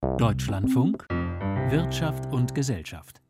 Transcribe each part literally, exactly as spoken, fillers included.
Deutschlandfunk Wirtschaft und Gesellschaft.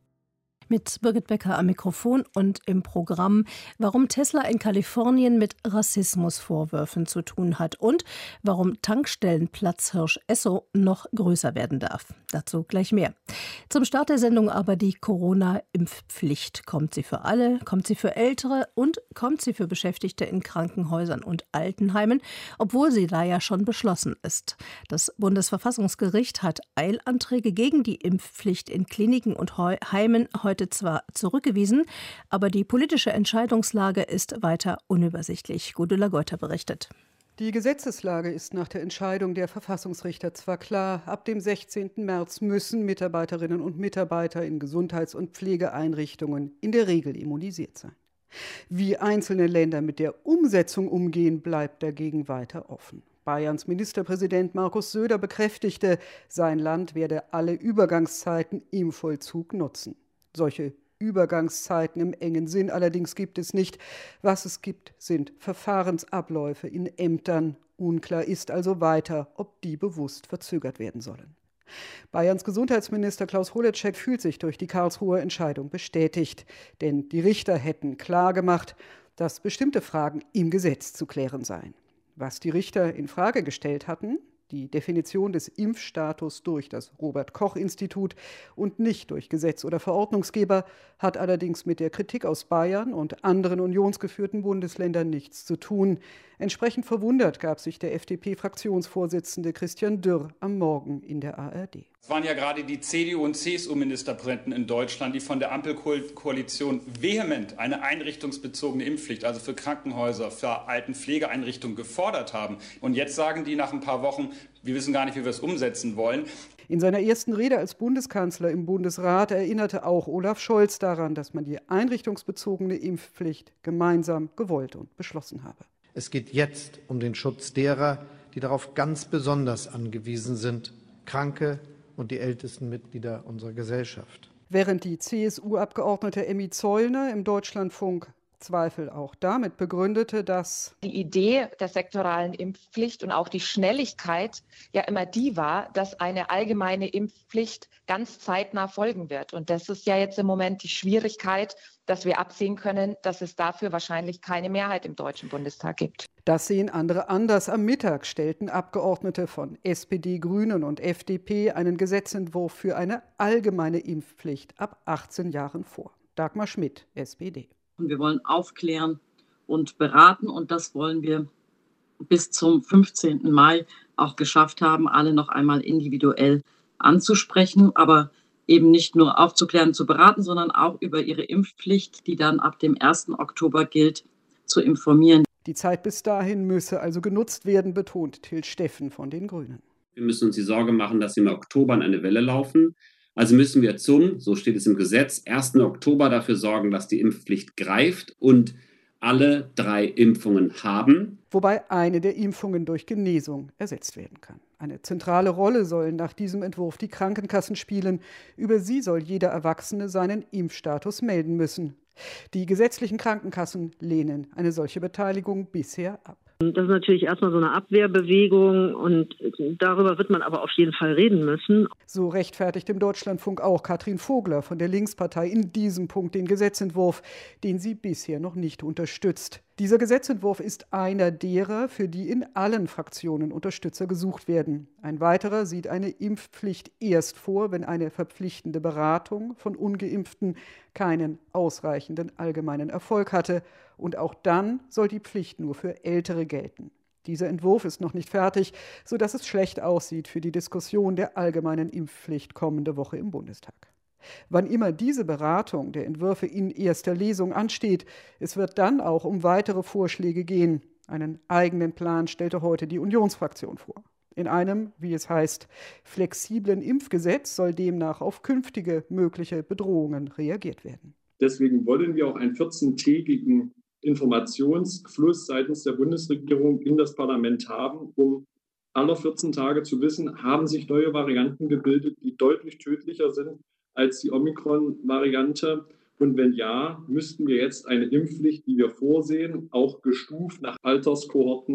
Mit Birgit Becker am Mikrofon und im Programm, warum Tesla in Kalifornien mit Rassismusvorwürfen zu tun hat und warum Tankstellenplatzhirsch Esso noch größer werden darf. Dazu gleich mehr. Zum Start der Sendung aber die Corona-Impfpflicht. Kommt sie für alle, kommt sie für Ältere und kommt sie für Beschäftigte in Krankenhäusern und Altenheimen, obwohl sie da ja schon beschlossen ist. Das Bundesverfassungsgericht hat Eilanträge gegen die Impfpflicht in Kliniken und Heimen heute zwar zurückgewiesen, aber die politische Entscheidungslage ist weiter unübersichtlich. Gudula Geuter berichtet. Die Gesetzeslage ist nach der Entscheidung der Verfassungsrichter zwar klar, ab dem sechzehnten März müssen Mitarbeiterinnen und Mitarbeiter in Gesundheits- und Pflegeeinrichtungen in der Regel immunisiert sein. Wie einzelne Länder mit der Umsetzung umgehen, bleibt dagegen weiter offen. Bayerns Ministerpräsident Markus Söder bekräftigte, sein Land werde alle Übergangszeiten im Vollzug nutzen. Solche Übergangszeiten im engen Sinn allerdings gibt es nicht. Was es gibt, sind Verfahrensabläufe in Ämtern. Unklar ist also weiter, ob die bewusst verzögert werden sollen. Bayerns Gesundheitsminister Klaus Holleczek fühlt sich durch die Karlsruher Entscheidung bestätigt. Denn die Richter hätten klargemacht, dass bestimmte Fragen im Gesetz zu klären seien. Was die Richter in Frage gestellt hatten, die Definition des Impfstatus durch das Robert-Koch-Institut und nicht durch Gesetz oder Verordnungsgeber, hat allerdings mit der Kritik aus Bayern und anderen unionsgeführten Bundesländern nichts zu tun. Entsprechend verwundert gab sich der F D P-Fraktionsvorsitzende Christian Dürr am Morgen in der A R D. Es waren ja gerade die C D U- und C S U-Ministerpräsidenten in Deutschland, die von der Ampelkoalition vehement eine einrichtungsbezogene Impfpflicht, also für Krankenhäuser, für Altenpflegeeinrichtungen gefordert haben. Und jetzt sagen die nach ein paar Wochen, wir wissen gar nicht, wie wir es umsetzen wollen. In seiner ersten Rede als Bundeskanzler im Bundesrat erinnerte auch Olaf Scholz daran, dass man die einrichtungsbezogene Impfpflicht gemeinsam gewollt und beschlossen habe. Es geht jetzt um den Schutz derer, die darauf ganz besonders angewiesen sind, Kranke und die ältesten Mitglieder unserer Gesellschaft. Während die C S U-Abgeordnete Emmy Zollner im Deutschlandfunk Zweifel auch damit begründete, dass die Idee der sektoralen Impfpflicht und auch die Schnelligkeit ja immer die war, dass eine allgemeine Impfpflicht ganz zeitnah folgen wird. Und das ist ja jetzt im Moment die Schwierigkeit, dass wir absehen können, dass es dafür wahrscheinlich keine Mehrheit im Deutschen Bundestag gibt. Das sehen andere anders. Am Mittag stellten Abgeordnete von S P D, Grünen und F D P einen Gesetzentwurf für eine allgemeine Impfpflicht ab achtzehn Jahren vor. Dagmar Schmidt, S P D. Wir wollen aufklären und beraten und das wollen wir bis zum fünfzehnten Mai auch geschafft haben, alle noch einmal individuell anzusprechen, aber eben nicht nur aufzuklären, zu beraten, sondern auch über ihre Impfpflicht, die dann ab dem ersten Oktober gilt, zu informieren. Die Zeit bis dahin müsse also genutzt werden, betont Till Steffen von den Grünen. Wir müssen uns die Sorge machen, dass sie im Oktober an eine Welle laufen. Also müssen wir zum, so steht es im Gesetz, ersten Oktober dafür sorgen, dass die Impfpflicht greift und alle drei Impfungen haben. Wobei eine der Impfungen durch Genesung ersetzt werden kann. Eine zentrale Rolle sollen nach diesem Entwurf die Krankenkassen spielen. Über sie soll jeder Erwachsene seinen Impfstatus melden müssen. Die gesetzlichen Krankenkassen lehnen eine solche Beteiligung bisher ab. Das ist natürlich erstmal so eine Abwehrbewegung und darüber wird man aber auf jeden Fall reden müssen. So rechtfertigt im Deutschlandfunk auch Katrin Vogler von der Linkspartei in diesem Punkt den Gesetzentwurf, den sie bisher noch nicht unterstützt. Dieser Gesetzentwurf ist einer derer, für die in allen Fraktionen Unterstützer gesucht werden. Ein weiterer sieht eine Impfpflicht erst vor, wenn eine verpflichtende Beratung von Ungeimpften keinen ausreichenden allgemeinen Erfolg hatte. Und auch dann soll die Pflicht nur für Ältere gelten. Dieser Entwurf ist noch nicht fertig, sodass es schlecht aussieht für die Diskussion der allgemeinen Impfpflicht kommende Woche im Bundestag. Wann immer diese Beratung der Entwürfe in erster Lesung ansteht, es wird dann auch um weitere Vorschläge gehen. Einen eigenen Plan stellte heute die Unionsfraktion vor. In einem, wie es heißt, flexiblen Impfgesetz soll demnach auf künftige mögliche Bedrohungen reagiert werden. Deswegen wollen wir auch einen vierzehntägigen Informationsfluss seitens der Bundesregierung in das Parlament haben, um alle vierzehn Tage zu wissen, haben sich neue Varianten gebildet, die deutlich tödlicher sind als die Omikron-Variante. Und wenn ja, müssten wir jetzt eine Impfpflicht, die wir vorsehen, auch gestuft nach Alterskohorten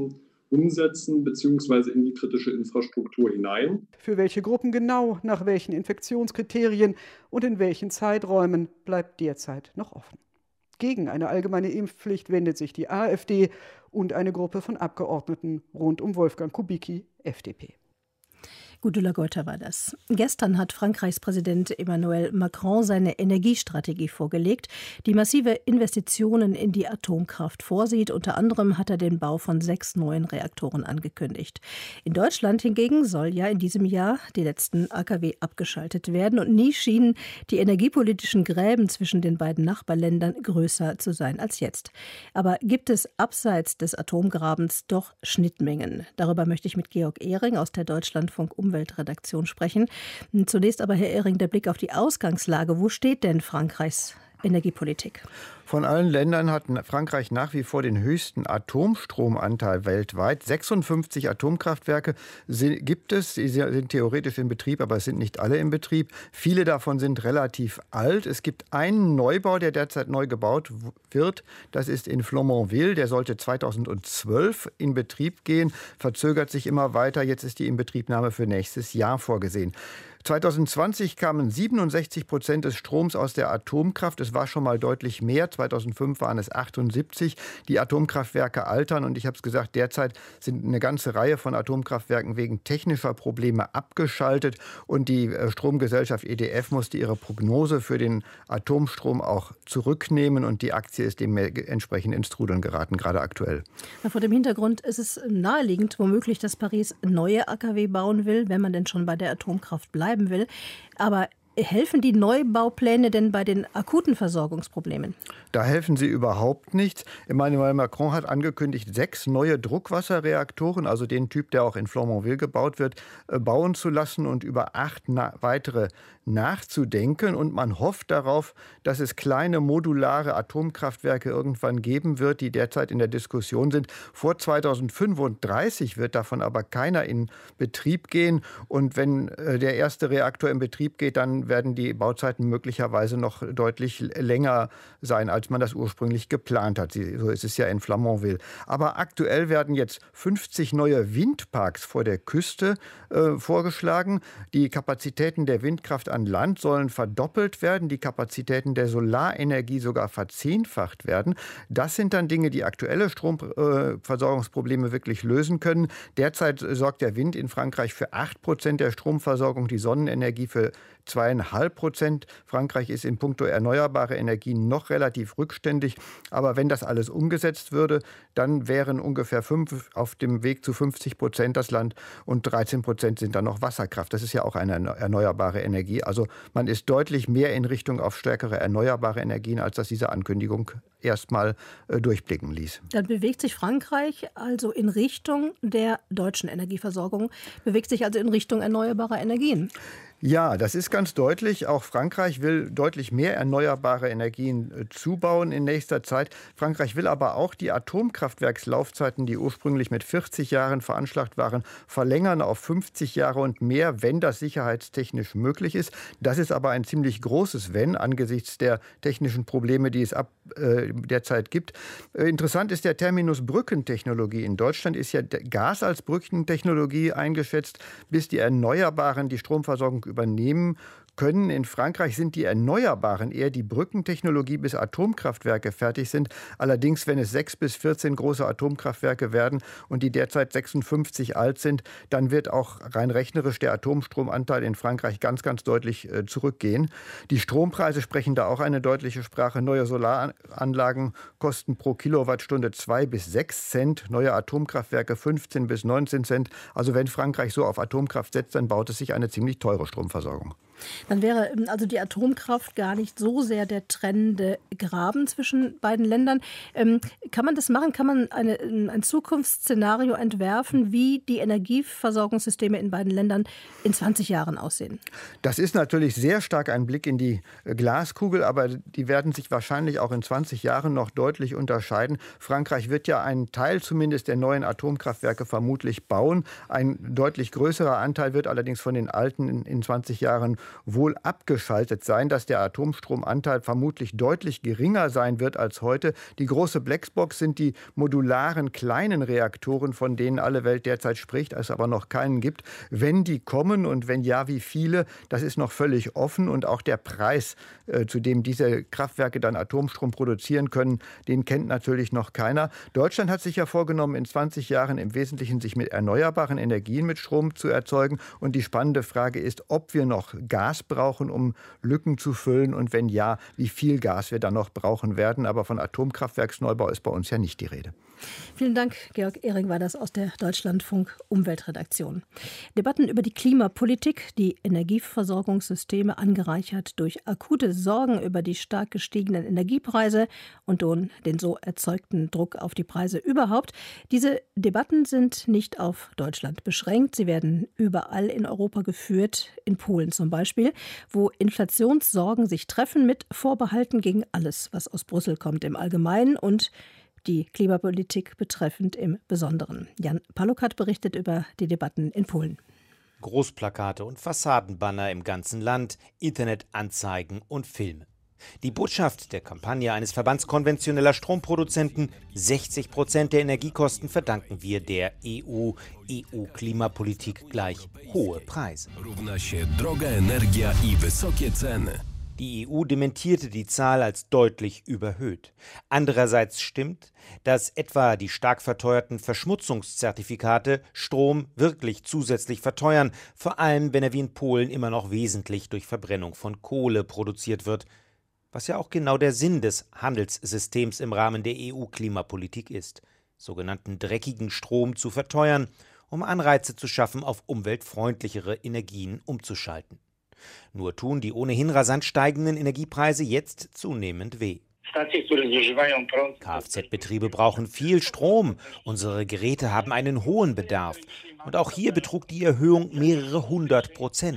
umsetzen bzw. in die kritische Infrastruktur hinein. Für welche Gruppen genau, nach welchen Infektionskriterien und in welchen Zeiträumen bleibt derzeit noch offen. Gegen eine allgemeine Impfpflicht wendet sich die AfD und eine Gruppe von Abgeordneten rund um Wolfgang Kubicki, F D P. Gudula Geuter war das. Gestern hat Frankreichs Präsident Emmanuel Macron seine Energiestrategie vorgelegt, die massive Investitionen in die Atomkraft vorsieht. Unter anderem hat er den Bau von sechs neuen Reaktoren angekündigt. In Deutschland hingegen soll ja in diesem Jahr die letzten A K W abgeschaltet werden. Und nie schienen die energiepolitischen Gräben zwischen den beiden Nachbarländern größer zu sein als jetzt. Aber gibt es abseits des Atomgrabens doch Schnittmengen? Darüber möchte ich mit Georg Ehring aus der Deutschlandfunk Umweltredaktion sprechen. Zunächst aber, Herr Ehring, der Blick auf die Ausgangslage. Wo steht denn Frankreichs Energiepolitik? Von allen Ländern hat Frankreich nach wie vor den höchsten Atomstromanteil weltweit. sechsundfünfzig Atomkraftwerke gibt es, sie sind theoretisch in Betrieb, aber es sind nicht alle in Betrieb. Viele davon sind relativ alt. Es gibt einen Neubau, der derzeit neu gebaut wird. Das ist in Flamanville. Der sollte zweitausendzwölf in Betrieb gehen, verzögert sich immer weiter. Jetzt ist die Inbetriebnahme für nächstes Jahr vorgesehen. zweitausendzwanzig kamen siebenundsechzig Prozent des Stroms aus der Atomkraft. Es war schon mal deutlich mehr. zweitausendfünf waren es achtundsiebzig. Die Atomkraftwerke altern und ich habe es gesagt, derzeit sind eine ganze Reihe von Atomkraftwerken wegen technischer Probleme abgeschaltet und die Stromgesellschaft E D F musste ihre Prognose für den Atomstrom auch zurücknehmen und die Aktie ist dementsprechend ins Trudeln geraten, gerade aktuell. Vor dem Hintergrund ist es naheliegend, womöglich, dass Paris neue A K W bauen will, wenn man denn schon bei der Atomkraft bleibt will. Aber helfen die Neubaupläne denn bei den akuten Versorgungsproblemen? Da helfen sie überhaupt nichts. Emmanuel Macron hat angekündigt, sechs neue Druckwasserreaktoren, also den Typ, der auch in Flamanville gebaut wird, bauen zu lassen und über acht na- weitere nachzudenken. Und man hofft darauf, dass es kleine modulare Atomkraftwerke irgendwann geben wird, die derzeit in der Diskussion sind. Vor zweitausendfünfunddreißig wird davon aber keiner in Betrieb gehen. Und wenn der erste Reaktor in Betrieb geht, dann werden die Bauzeiten möglicherweise noch deutlich länger sein, als man das ursprünglich geplant hat. So ist es ja in Flamanville. Aber aktuell werden jetzt fünfzig neue Windparks vor der Küste äh, vorgeschlagen. Die Kapazitäten der Windkraft an Land sollen verdoppelt werden, die Kapazitäten der Solarenergie sogar verzehnfacht werden. Das sind dann Dinge, die aktuelle Stromversorgungsprobleme äh, wirklich lösen können. Derzeit sorgt der Wind in Frankreich für acht Prozent der Stromversorgung, die Sonnenenergie für zweieinhalb Prozent. Frankreich ist in puncto erneuerbare Energien noch relativ rückständig. Aber wenn das alles umgesetzt würde, dann wären ungefähr fünf auf dem Weg zu fünfzig Prozent das Land und dreizehn Prozent sind dann noch Wasserkraft. Das ist ja auch eine erneuerbare Energie. Also man ist deutlich mehr in Richtung auf stärkere erneuerbare Energien, als das diese Ankündigung erstmal äh, durchblicken ließ. Dann bewegt sich Frankreich also in Richtung der deutschen Energieversorgung, bewegt sich also in Richtung erneuerbarer Energien. Ja, das ist ganz deutlich. Auch Frankreich will deutlich mehr erneuerbare Energien äh, zubauen in nächster Zeit. Frankreich will aber auch die Atomkraftwerkslaufzeiten, die ursprünglich mit vierzig Jahren veranschlagt waren, verlängern auf fünfzig Jahre und mehr, wenn das sicherheitstechnisch möglich ist. Das ist aber ein ziemlich großes Wenn angesichts der technischen Probleme, die es ab äh, derzeit gibt. Äh, interessant ist der Terminus Brückentechnologie. In Deutschland ist ja Gas als Brückentechnologie eingeschätzt, bis die Erneuerbaren die Stromversorgung übernehmen können. In Frankreich sind die Erneuerbaren eher die Brückentechnologie, bis Atomkraftwerke fertig sind. Allerdings, wenn es sechs bis vierzehn große Atomkraftwerke werden und die derzeit sechsundfünfzig alt sind, dann wird auch rein rechnerisch der Atomstromanteil in Frankreich ganz, ganz deutlich äh, zurückgehen. Die Strompreise sprechen da auch eine deutliche Sprache. Neue Solaranlagen kosten pro Kilowattstunde zwei bis sechs Cent, neue Atomkraftwerke fünfzehn bis neunzehn Cent. Also wenn Frankreich so auf Atomkraft setzt, dann baut es sich eine ziemlich teure Stromversorgung. Dann wäre also die Atomkraft gar nicht so sehr der trennende Graben zwischen beiden Ländern. Ähm, kann man das machen? Kann man eine, ein Zukunftsszenario entwerfen, wie die Energieversorgungssysteme in beiden Ländern in zwanzig Jahren aussehen? Das ist natürlich sehr stark ein Blick in die Glaskugel, aber die werden sich wahrscheinlich auch in zwanzig Jahren noch deutlich unterscheiden. Frankreich wird ja einen Teil zumindest der neuen Atomkraftwerke vermutlich bauen. Ein deutlich größerer Anteil wird allerdings von den alten in zwanzig Jahren wohl abgeschaltet sein, dass der Atomstromanteil vermutlich deutlich geringer sein wird als heute. Die große Blackbox sind die modularen kleinen Reaktoren, von denen alle Welt derzeit spricht, es aber noch keinen gibt. Wenn die kommen und wenn ja, wie viele, das ist noch völlig offen. Und auch der Preis, äh, zu dem diese Kraftwerke dann Atomstrom produzieren können, den kennt natürlich noch keiner. Deutschland hat sich ja vorgenommen, in zwanzig Jahren im Wesentlichen sich mit erneuerbaren Energien mit Strom zu erzeugen. Und die spannende Frage ist, ob wir noch Gas brauchen, um Lücken zu füllen. Und wenn ja, wie viel Gas wir dann noch brauchen werden. Aber von Atomkraftwerksneubau ist bei uns ja nicht die Rede. Vielen Dank, Georg Ehring war das aus der Deutschlandfunk Umweltredaktion. Debatten über die Klimapolitik, die Energieversorgungssysteme angereichert durch akute Sorgen über die stark gestiegenen Energiepreise und den so erzeugten Druck auf die Preise überhaupt. Diese Debatten sind nicht auf Deutschland beschränkt. Sie werden überall in Europa geführt, in Polen zum Beispiel, wo Inflationssorgen sich treffen mit Vorbehalten gegen alles, was aus Brüssel kommt im Allgemeinen und die Klimapolitik betreffend im Besonderen. Jan Palukat berichtet über die Debatten in Polen. Großplakate und Fassadenbanner im ganzen Land, Internetanzeigen und Filme. Die Botschaft der Kampagne eines Verbands konventioneller Stromproduzenten: sechzig Prozent der Energiekosten verdanken wir der E U. E U-Klimapolitik gleich hohe Preise. Die E U dementierte die Zahl als deutlich überhöht. Andererseits stimmt, dass etwa die stark verteuerten Verschmutzungszertifikate Strom wirklich zusätzlich verteuern, vor allem wenn er wie in Polen immer noch wesentlich durch Verbrennung von Kohle produziert wird, was ja auch genau der Sinn des Handelssystems im Rahmen der E U-Klimapolitik ist, sogenannten dreckigen Strom zu verteuern, um Anreize zu schaffen, auf umweltfreundlichere Energien umzuschalten. Nur tun die ohnehin rasant steigenden Energiepreise jetzt zunehmend weh. Kfz-Betriebe brauchen viel Strom. Unsere Geräte haben einen hohen Bedarf. Und auch hier betrug die Erhöhung mehrere hundert Prozent.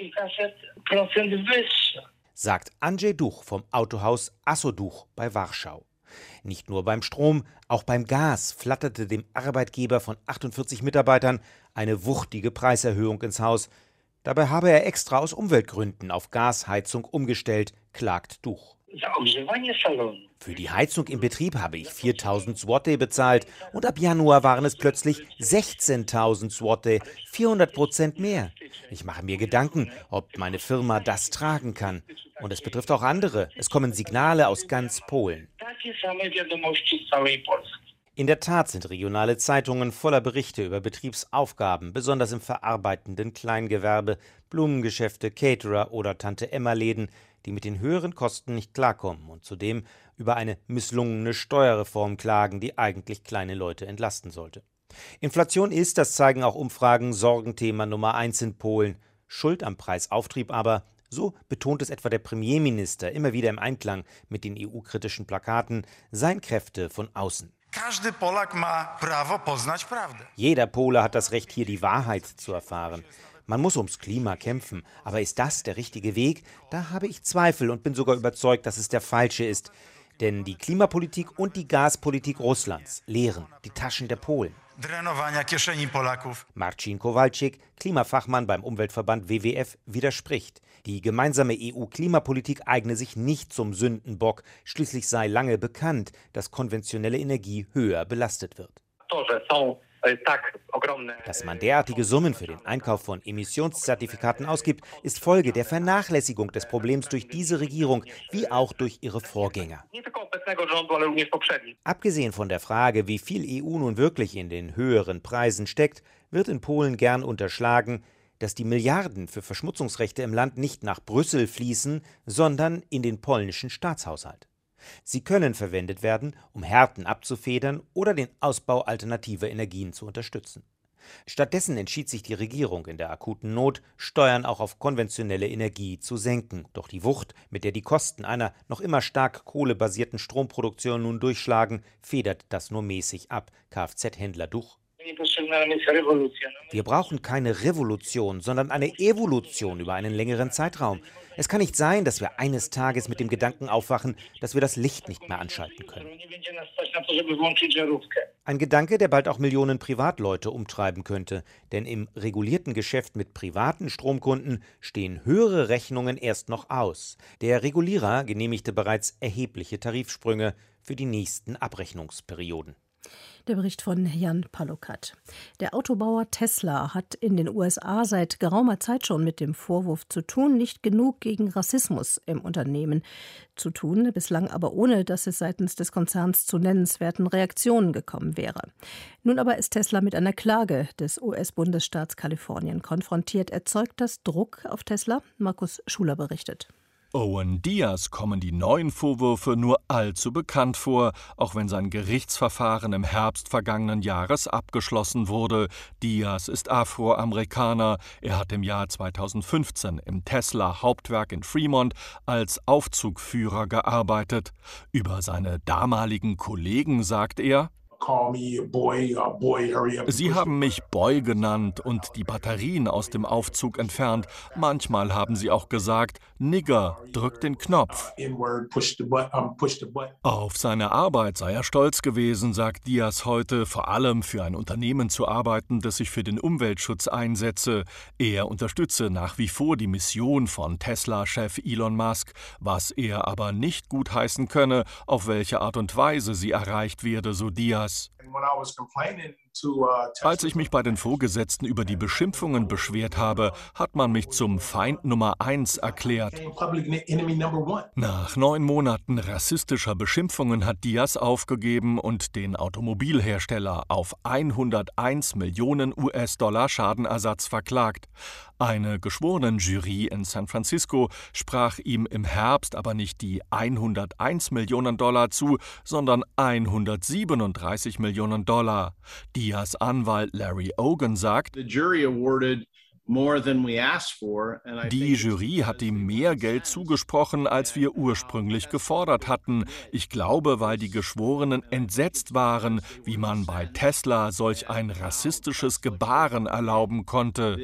Sagt Andrzej Duch vom Autohaus Assoduch bei Warschau. Nicht nur beim Strom, auch beim Gas flatterte dem Arbeitgeber von achtundvierzig Mitarbeitern eine wuchtige Preiserhöhung ins Haus. Dabei habe er extra aus Umweltgründen auf Gasheizung umgestellt, klagt Duch. Für die Heizung im Betrieb habe ich viertausend Zloty bezahlt und ab Januar waren es plötzlich sechzehntausend Zloty, vierhundert Prozent mehr. Ich mache mir Gedanken, ob meine Firma das tragen kann. Und es betrifft auch andere. Es kommen Signale aus ganz Polen. In der Tat sind regionale Zeitungen voller Berichte über Betriebsaufgaben, besonders im verarbeitenden Kleingewerbe, Blumengeschäfte, Caterer oder Tante-Emma-Läden, die mit den höheren Kosten nicht klarkommen und zudem über eine misslungene Steuerreform klagen, die eigentlich kleine Leute entlasten sollte. Inflation ist, das zeigen auch Umfragen, Sorgenthema Nummer eins in Polen. Schuld am Preisauftrieb aber, so betont es etwa der Premierminister immer wieder im Einklang mit den E U-kritischen Plakaten, seien Kräfte von außen. Jeder Pole hat das Recht, hier die Wahrheit zu erfahren. Man muss ums Klima kämpfen. Aber ist das der richtige Weg? Da habe ich Zweifel und bin sogar überzeugt, dass es der falsche ist. Denn die Klimapolitik und die Gaspolitik Russlands leeren die Taschen der Polen. Marcin Kowalczyk, Klimafachmann beim Umweltverband W W F, widerspricht. Die gemeinsame E U-Klimapolitik eigne sich nicht zum Sündenbock. Schließlich sei lange bekannt, dass konventionelle Energie höher belastet wird. Dass man derartige Summen für den Einkauf von Emissionszertifikaten ausgibt, ist Folge der Vernachlässigung des Problems durch diese Regierung, wie auch durch ihre Vorgänger. Abgesehen von der Frage, wie viel E U nun wirklich in den höheren Preisen steckt, wird in Polen gern unterschlagen, dass die Milliarden für Verschmutzungsrechte im Land nicht nach Brüssel fließen, sondern in den polnischen Staatshaushalt. Sie können verwendet werden, um Härten abzufedern oder den Ausbau alternativer Energien zu unterstützen. Stattdessen entschied sich die Regierung in der akuten Not, Steuern auch auf konventionelle Energie zu senken. Doch die Wucht, mit der die Kosten einer noch immer stark kohlebasierten Stromproduktion nun durchschlagen, federt das nur mäßig ab. Kfz-Händler Duch. Wir brauchen keine Revolution, sondern eine Evolution über einen längeren Zeitraum. Es kann nicht sein, dass wir eines Tages mit dem Gedanken aufwachen, dass wir das Licht nicht mehr anschalten können. Ein Gedanke, der bald auch Millionen Privatleute umtreiben könnte. Denn im regulierten Geschäft mit privaten Stromkunden stehen höhere Rechnungen erst noch aus. Der Regulierer genehmigte bereits erhebliche Tarifsprünge für die nächsten Abrechnungsperioden. Der Bericht von Jan Palukat. Der Autobauer Tesla hat in den U S A seit geraumer Zeit schon mit dem Vorwurf zu tun, nicht genug gegen Rassismus im Unternehmen zu tun, bislang aber ohne, dass es seitens des Konzerns zu nennenswerten Reaktionen gekommen wäre. Nun aber ist Tesla mit einer Klage des U S-Bundesstaats Kalifornien konfrontiert. Erzeugt das Druck auf Tesla? Markus Schuler berichtet. Owen Diaz kommen die neuen Vorwürfe nur allzu bekannt vor, auch wenn sein Gerichtsverfahren im Herbst vergangenen Jahres abgeschlossen wurde. Diaz ist Afroamerikaner. Er hat im Jahr zweitausendfünfzehn im Tesla-Hauptwerk in Fremont als Aufzugführer gearbeitet. Über seine damaligen Kollegen sagt er: Sie haben mich Boy genannt und die Batterien aus dem Aufzug entfernt. Manchmal haben sie auch gesagt, Nigger, drück den Knopf. Auf seine Arbeit sei er stolz gewesen, sagt Diaz heute, vor allem für ein Unternehmen zu arbeiten, das sich für den Umweltschutz einsetze. Er unterstütze nach wie vor die Mission von Tesla-Chef Elon Musk, was er aber nicht gutheißen könne, auf welche Art und Weise sie erreicht werde, so Diaz. Als ich mich bei den Vorgesetzten über die Beschimpfungen beschwert habe, hat man mich zum Feind Nummer eins erklärt. Nach neun Monaten rassistischer Beschimpfungen hat Diaz aufgegeben und den Automobilhersteller auf hunderteins Millionen U S-Dollar Schadenersatz verklagt. Eine Geschworenenjury in San Francisco sprach ihm im Herbst aber nicht die hunderteins Millionen Dollar zu, sondern hundertsiebenunddreißig Millionen Dollar. Diaz Anwalt Larry Ogan sagt, die Jury hat ihm mehr Geld zugesprochen, als wir ursprünglich gefordert hatten. Ich glaube, weil die Geschworenen entsetzt waren, wie man bei Tesla solch ein rassistisches Gebaren erlauben konnte.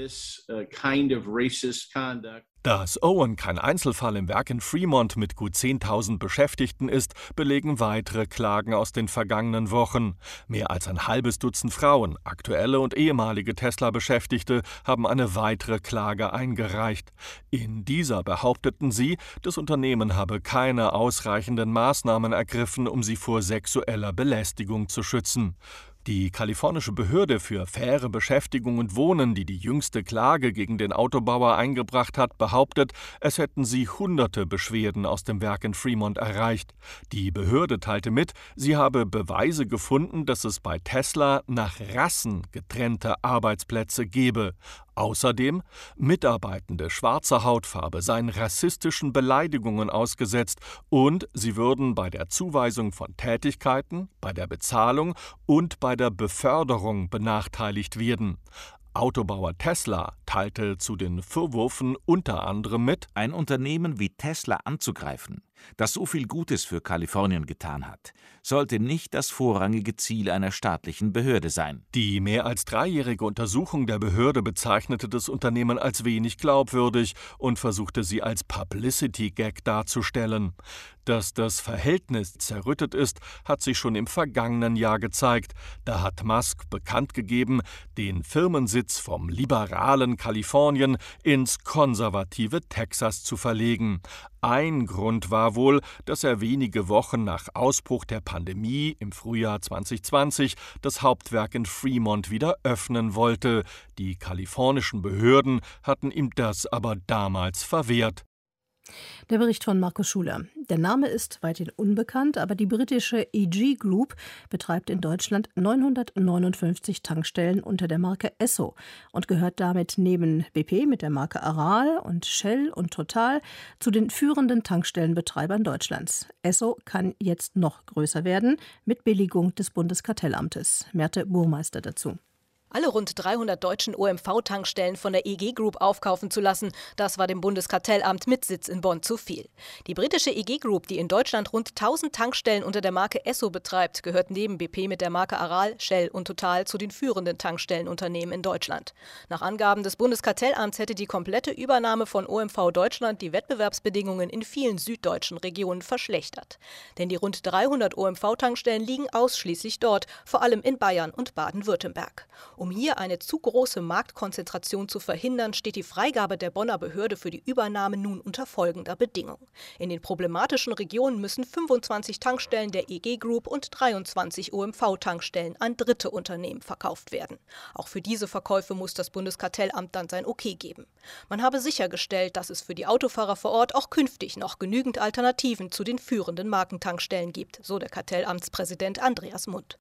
Dass Owen kein Einzelfall im Werk in Fremont mit gut zehntausend Beschäftigten ist, belegen weitere Klagen aus den vergangenen Wochen. Mehr als ein halbes Dutzend Frauen, aktuelle und ehemalige Tesla-Beschäftigte, haben eine weitere Klage eingereicht. In dieser behaupteten sie, das Unternehmen habe keine ausreichenden Maßnahmen ergriffen, um sie vor sexueller Belästigung zu schützen. Die kalifornische Behörde für faire Beschäftigung und Wohnen, die die jüngste Klage gegen den Autobauer eingebracht hat, behauptet, es hätten sie hunderte Beschwerden aus dem Werk in Fremont erreicht. Die Behörde teilte mit, sie habe Beweise gefunden, dass es bei Tesla nach Rassen getrennte Arbeitsplätze gebe. Außerdem, Mitarbeitende schwarzer Hautfarbe seien rassistischen Beleidigungen ausgesetzt und sie würden bei der Zuweisung von Tätigkeiten, bei der Bezahlung und bei der Beförderung benachteiligt werden. Autobauer Tesla teilte zu den Vorwürfen unter anderem mit: Ein Unternehmen wie Tesla anzugreifen, das so viel Gutes für Kalifornien getan hat, sollte nicht das vorrangige Ziel einer staatlichen Behörde sein. Die mehr als dreijährige Untersuchung der Behörde bezeichnete das Unternehmen als wenig glaubwürdig und versuchte sie als Publicity-Gag darzustellen. Dass das Verhältnis zerrüttet ist, hat sich schon im vergangenen Jahr gezeigt. Da hat Musk bekannt gegeben, den Firmensitz vom liberalen Kalifornien ins konservative Texas zu verlegen. Ein Grund war wohl, dass er wenige Wochen nach Ausbruch der Pandemie im Frühjahr zwanzig zwanzig das Hauptwerk in Fremont wieder öffnen wollte. Die kalifornischen Behörden hatten ihm das aber damals verwehrt. Der Bericht von Markus Schuler. Der Name ist weithin unbekannt, aber die britische E G Group betreibt in Deutschland neunhundertneunundfünfzig Tankstellen unter der Marke Esso und gehört damit neben B P mit der Marke Aral und Shell und Total zu den führenden Tankstellenbetreibern Deutschlands. Esso kann jetzt noch größer werden, mit Billigung des Bundeskartellamtes. Merte Burmeister dazu. alle rund dreihundert deutschen O M V-Tankstellen von der E G Group aufkaufen zu lassen. Das war dem Bundeskartellamt mit Sitz in Bonn zu viel. Die britische E G Group, die in Deutschland rund tausend Tankstellen unter der Marke Esso betreibt, gehört neben B P mit der Marke Aral, Shell und Total zu den führenden Tankstellenunternehmen in Deutschland. Nach Angaben des Bundeskartellamts hätte die komplette Übernahme von O M V Deutschland die Wettbewerbsbedingungen in vielen süddeutschen Regionen verschlechtert. Denn die rund dreihundert O M V-Tankstellen liegen ausschließlich dort, vor allem in Bayern und Baden-Württemberg. Um hier eine zu große Marktkonzentration zu verhindern, steht die Freigabe der Bonner Behörde für die Übernahme nun unter folgender Bedingung. In den problematischen Regionen müssen fünfundzwanzig Tankstellen der E G Group und dreiundzwanzig O M V-Tankstellen an dritte Unternehmen verkauft werden. Auch für diese Verkäufe muss das Bundeskartellamt dann sein Okay geben. Man habe sichergestellt, dass es für die Autofahrer vor Ort auch künftig noch genügend Alternativen zu den führenden Markentankstellen gibt, so der Kartellamtspräsident Andreas Mund.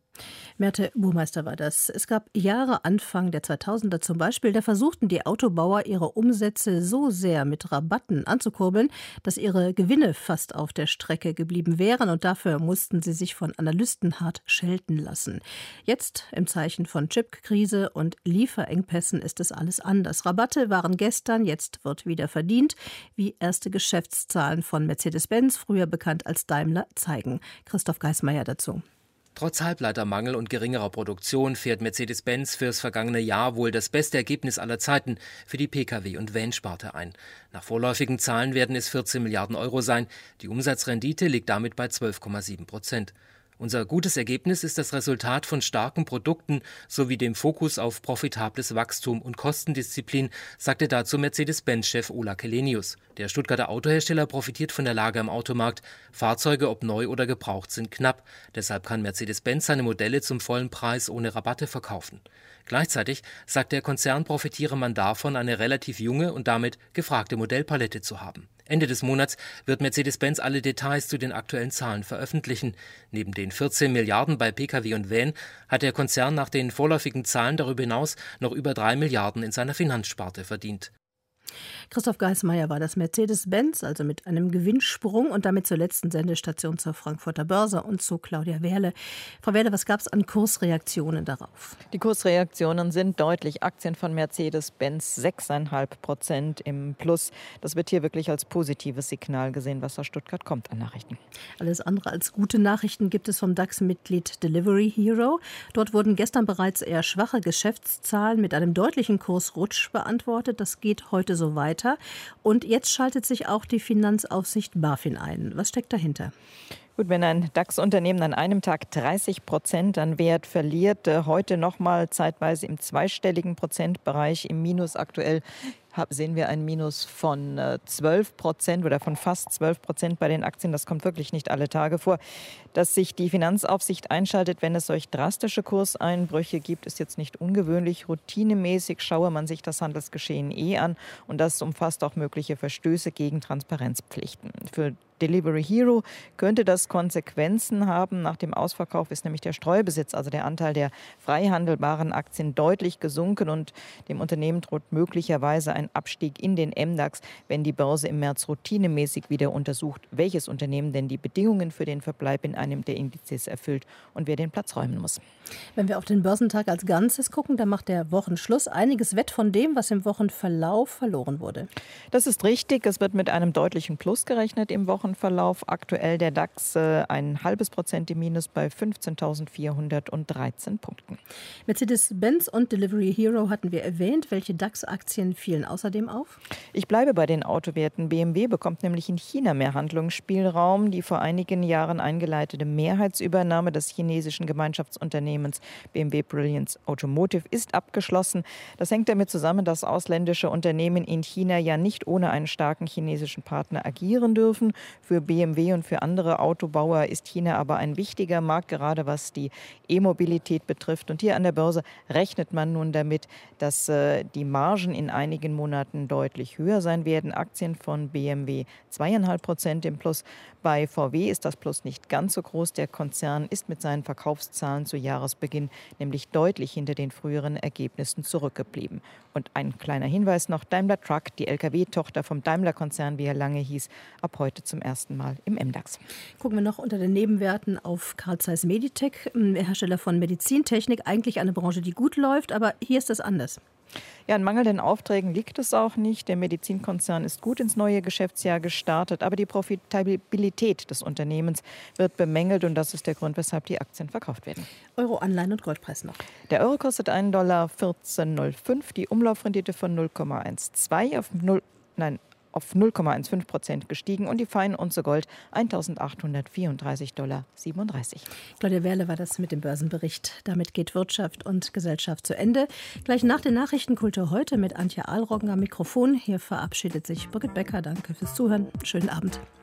Merte Burmeister war das. Es gab Jahre Anfang der zweitausender zum Beispiel, da versuchten die Autobauer, ihre Umsätze so sehr mit Rabatten anzukurbeln, dass ihre Gewinne fast auf der Strecke geblieben wären und dafür mussten sie sich von Analysten hart schelten lassen. Jetzt, im Zeichen von Chipkrise und Lieferengpässen, ist es alles anders. Rabatte waren gestern, jetzt wird wieder verdient, wie erste Geschäftszahlen von Mercedes-Benz, früher bekannt als Daimler, zeigen. Christoph Geismeier dazu. Trotz Halbleitermangel und geringerer Produktion fährt Mercedes-Benz fürs vergangene Jahr wohl das beste Ergebnis aller Zeiten für die Pkw- und Van-Sparte ein. Nach vorläufigen Zahlen werden es vierzehn Milliarden Euro sein. Die Umsatzrendite liegt damit bei zwölf Komma sieben Prozent. Unser gutes Ergebnis ist das Resultat von starken Produkten sowie dem Fokus auf profitables Wachstum und Kostendisziplin, sagte dazu Mercedes-Benz-Chef Ola Källenius. Der Stuttgarter Autohersteller profitiert von der Lage am Automarkt. Fahrzeuge, ob neu oder gebraucht, sind knapp. Deshalb kann Mercedes-Benz seine Modelle zum vollen Preis ohne Rabatte verkaufen. Gleichzeitig sagt der Konzern, profitiere man davon, eine relativ junge und damit gefragte Modellpalette zu haben. Ende des Monats wird Mercedes-Benz alle Details zu den aktuellen Zahlen veröffentlichen. Neben den vierzehn Milliarden bei Pkw und Van hat der Konzern nach den vorläufigen Zahlen darüber hinaus noch über drei Milliarden in seiner Finanzsparte verdient. Christoph Geismeier war das. Mercedes-Benz, also mit einem Gewinnsprung und damit zur letzten Sendestation zur Frankfurter Börse und zu Claudia Wehrle. Frau Wehrle, was gab es an Kursreaktionen darauf? Die Kursreaktionen sind deutlich. Aktien von Mercedes-Benz sechs Komma fünf Prozent im Plus. Das wird hier wirklich als positives Signal gesehen, was aus Stuttgart kommt an Nachrichten. Alles andere als gute Nachrichten gibt es vom DAX-Mitglied Delivery Hero. Dort wurden gestern bereits eher schwache Geschäftszahlen mit einem deutlichen Kursrutsch beantwortet. Das geht heute so weiter. Und jetzt schaltet sich auch die Finanzaufsicht BaFin ein. Was steckt dahinter? Gut, wenn ein DAX-Unternehmen an einem Tag dreißig Prozent an Wert verliert, heute nochmal zeitweise im zweistelligen Prozentbereich im Minus aktuell, sehen wir ein Minus von zwölf Prozent oder von fast zwölf Prozent bei den Aktien. Das kommt wirklich nicht alle Tage vor. Dass sich die Finanzaufsicht einschaltet, wenn es solch drastische Kurseinbrüche gibt, ist jetzt nicht ungewöhnlich. Routinemäßig schaue man sich das Handelsgeschehen eh an und das umfasst auch mögliche Verstöße gegen Transparenzpflichten. Für Delivery Hero könnte das Konsequenzen haben. Nach dem Ausverkauf ist nämlich der Streubesitz, also der Anteil der frei handelbaren Aktien, deutlich gesunken und dem Unternehmen droht möglicherweise ein Abstieg in den M DAX, wenn die Börse im März routinemäßig wieder untersucht, welches Unternehmen denn die Bedingungen für den Verbleib in einem der Indizes erfüllt und wer den Platz räumen muss. Wenn wir auf den Börsentag als Ganzes gucken, dann macht der Wochenschluss einiges wett von dem, was im Wochenverlauf verloren wurde. Das ist richtig. Es wird mit einem deutlichen Plus gerechnet im Wochenverlauf. Aktuell der DAX äh, ein halbes Prozent im Minus bei fünfzehntausendvierhundertdreizehn Punkten. Mercedes-Benz und Delivery Hero hatten wir erwähnt. Welche DAX-Aktien fielen außerdem auf? Ich bleibe bei den Autowerten. B M W bekommt nämlich in China mehr Handlungsspielraum. Die vor einigen Jahren eingeleitete Mehrheitsübernahme des chinesischen Gemeinschaftsunternehmens B M W Brilliance Automotive ist abgeschlossen. Das hängt damit zusammen, dass ausländische Unternehmen in China ja nicht ohne einen starken chinesischen Partner agieren dürfen. Für B M W und für andere Autobauer ist China aber ein wichtiger Markt, gerade was die E-Mobilität betrifft. Und hier an der Börse rechnet man nun damit, dass äh, die Margen in einigen Monaten deutlich höher sein werden. Aktien von B M W zwei Komma fünf Prozent im Plus. Bei V W ist das Plus nicht ganz so groß. Der Konzern ist mit seinen Verkaufszahlen zu Jahresbeginn nämlich deutlich hinter den früheren Ergebnissen zurückgeblieben. Und ein kleiner Hinweis noch, Daimler Truck, die L K W-Tochter vom Daimler-Konzern, wie er lange hieß, ab heute zum ersten Mal im M DAX. Gucken wir noch unter den Nebenwerten auf Carl Zeiss Meditec, Hersteller von Medizintechnik. Eigentlich eine Branche, die gut läuft, aber hier ist es anders. Ja, an mangelnden Aufträgen liegt es auch nicht. Der Medizinkonzern ist gut ins neue Geschäftsjahr gestartet, aber die Profitabilität des Unternehmens wird bemängelt und das ist der Grund, weshalb die Aktien verkauft werden. Euro, Anleihen und Goldpreis noch. Der Euro kostet einen Dollar vierzehn Komma null fünf, die Umlaufrendite von null Komma zwölf auf null, nein, auf null Komma fünfzehn Prozent gestiegen und die Feinunze Gold eintausendachthundertvierunddreißig Dollar siebenunddreißig. Claudia Werle war das mit dem Börsenbericht. Damit geht Wirtschaft und Gesellschaft zu Ende. Gleich nach den Nachrichten Kultur heute mit Antje Ahlroggen am Mikrofon. Hier verabschiedet sich Birgit Becker. Danke fürs Zuhören. Schönen Abend.